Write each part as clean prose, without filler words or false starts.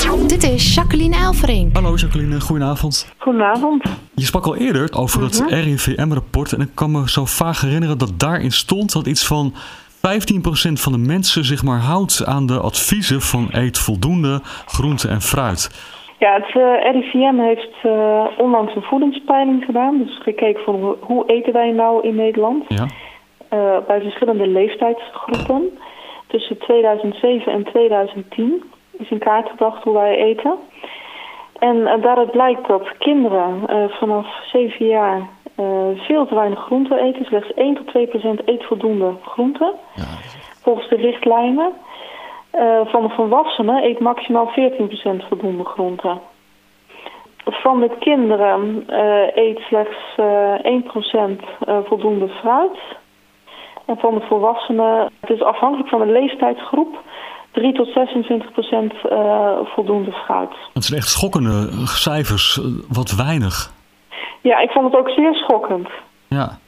Dit is Jacqueline Elvering. Hallo Jacqueline, goedenavond. Goedenavond. Je sprak al eerder over het RIVM-rapport en ik kan me zo vaag herinneren dat daarin stond dat iets van 15% van de mensen zich maar houdt aan de adviezen van eet voldoende groente en fruit. Ja, het RIVM heeft onlangs een voedingspeiling gedaan. Dus gekeken van hoe eten wij nou in Nederland. Ja. Bij verschillende leeftijdsgroepen. Tussen 2007 en 2010 is in kaart gebracht hoe wij eten. En daaruit blijkt dat kinderen vanaf 7 jaar veel te weinig groente eten. Slechts 1 tot 2% eet voldoende groente. Ja. Volgens de richtlijnen. Van de volwassenen eet maximaal 14% voldoende groente. Van de kinderen eet slechts 1% voldoende fruit. En van de volwassenen, het is afhankelijk van de leeftijdsgroep, 3 tot 26% voldoende fruit. Het zijn echt schokkende cijfers, wat weinig. Ja, ik vond het ook zeer schokkend. Ja.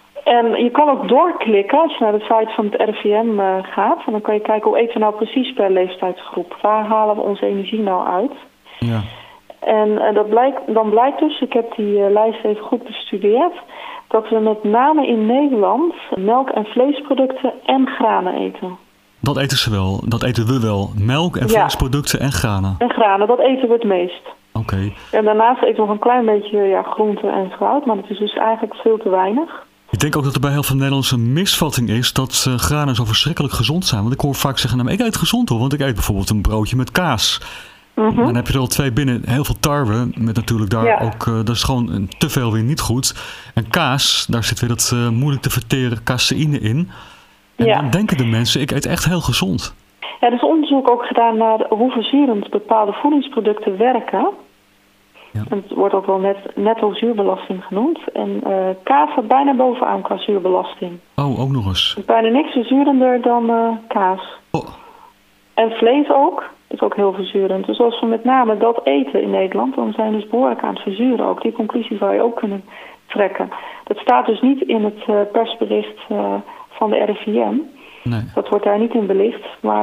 En je kan ook doorklikken als je naar de site van het RIVM gaat. En dan kan je kijken hoe eten we nou precies per leeftijdsgroep. Waar halen we onze energie nou uit? Ja. En dan blijkt dus, ik heb die lijst even goed bestudeerd, dat we met name in Nederland melk- en vleesproducten en granen eten. Dat eten ze wel, dat eten we wel. Melk en vleesproducten en granen. En granen, dat eten we het meest. Oké. En daarnaast eten we nog een klein beetje groente en fruit, maar dat is dus eigenlijk veel te weinig. Ik denk ook dat er bij heel veel Nederlanders een misvatting is dat granen zo verschrikkelijk gezond zijn. Want ik hoor vaak zeggen, nou, ik eet gezond hoor, want ik eet bijvoorbeeld een broodje met kaas. Dan heb je er al 2 binnen, heel veel tarwe, met natuurlijk daar ook, dat is gewoon te veel weer niet goed. En kaas, daar zit weer dat moeilijk te verteren caseïne in. En dan denken de mensen, ik eet echt heel gezond. Ja, er is onderzoek ook gedaan naar hoe verzurend bepaalde voedingsproducten werken. Ja. En het wordt ook wel netto zuurbelasting genoemd. En kaas staat bijna bovenaan qua zuurbelasting. Oh, ook nog eens. Bijna niks verzurender dan kaas. Oh. En vlees ook. Is ook heel verzurend. Dus als we met name dat eten in Nederland, dan zijn we dus behoorlijk aan het verzuren ook. Die conclusie zou je ook kunnen trekken. Dat staat dus niet in het persbericht van de RIVM. Nee. Dat wordt daar niet in belicht. Maar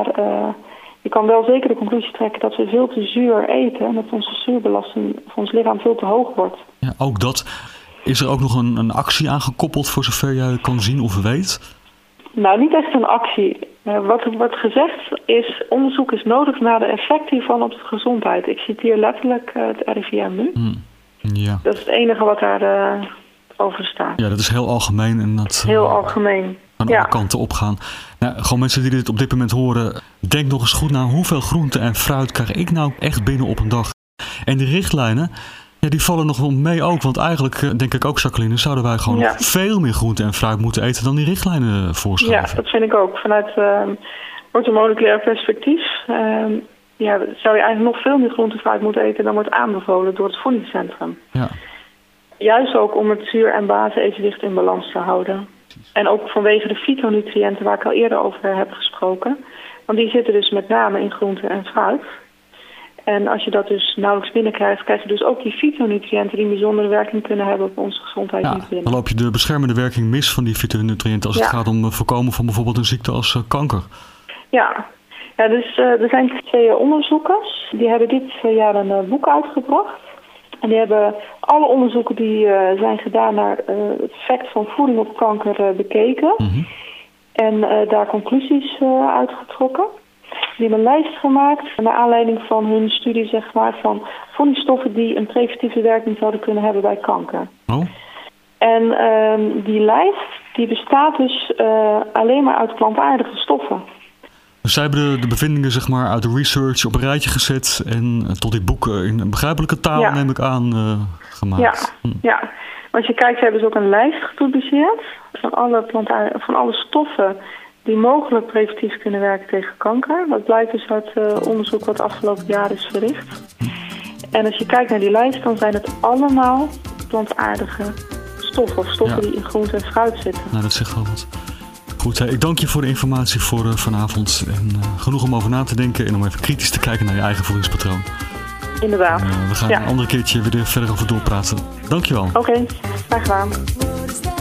je kan wel zeker de conclusie trekken dat we veel te zuur eten en dat onze zuurbelasting van ons lichaam veel te hoog wordt. Ja, ook dat. Is er ook nog een actie aangekoppeld voor zover jij kan zien of weet? Nou, niet echt een actie. Wat er wordt gezegd is, onderzoek is nodig naar de effecten hiervan op de gezondheid. Ik citeer letterlijk het RIVM nu. Ja. Dat is het enige wat daar over staat. Ja, dat is heel algemeen. En dat, heel algemeen. Aan alle kanten opgaan. Nou, gewoon mensen die dit op dit moment horen, denk nog eens goed na hoeveel groente en fruit krijg ik nou echt binnen op een dag. En die richtlijnen, ja, die vallen nog wel mee ook. Want eigenlijk, denk ik ook Jacqueline, zouden wij gewoon nog veel meer groente en fruit moeten eten dan die richtlijnen voorschrijven. Ja, dat vind ik ook. Vanuit orthomoleculair perspectief zou je eigenlijk nog veel meer groente en fruit moeten eten dan wordt aanbevolen door het voedingscentrum. Ja. Juist ook om het zuur- en basenevenwicht in balans te houden. En ook vanwege de fytonutriënten waar ik al eerder over heb gesproken. Want die zitten dus met name in groente en fruit. En als je dat dus nauwelijks binnenkrijgt, krijg je dus ook die fytonutriënten die een bijzondere werking kunnen hebben op onze gezondheid niet binnen. Dan loop je de beschermende werking mis van die fytonutriënten als het gaat om voorkomen van bijvoorbeeld een ziekte als kanker. Ja, dus er zijn 2 onderzoekers. Die hebben dit jaar een boek uitgebracht. En die hebben alle onderzoeken die zijn gedaan naar het effect van voeding op kanker bekeken. En daar conclusies uitgetrokken. Die hebben een lijst gemaakt naar aanleiding van hun studie, zeg maar, van voedingsstoffen die een preventieve werking zouden kunnen hebben bij kanker. Oh. En die lijst die bestaat dus alleen maar uit plantaardige stoffen. Dus zij hebben de bevindingen, zeg maar, uit de research op een rijtje gezet en tot dit boek in een begrijpelijke taal, neem ik aan, gemaakt. Ja. Als je kijkt, hebben ze ook een lijst gepubliceerd van alle stoffen die mogelijk preventief kunnen werken tegen kanker. Dat blijkt dus uit onderzoek wat afgelopen jaar is verricht. En als je kijkt naar die lijst, dan zijn het allemaal plantaardige stoffen of stoffen die in groente en fruit zitten. Nou, dat zegt wel wat. Goed, ik dank je voor de informatie voor vanavond. En genoeg om over na te denken en om even kritisch te kijken naar je eigen voedingspatroon. Inderdaad. We gaan een andere keertje weer verder over doorpraten. Dankjewel. Oké, graag gedaan.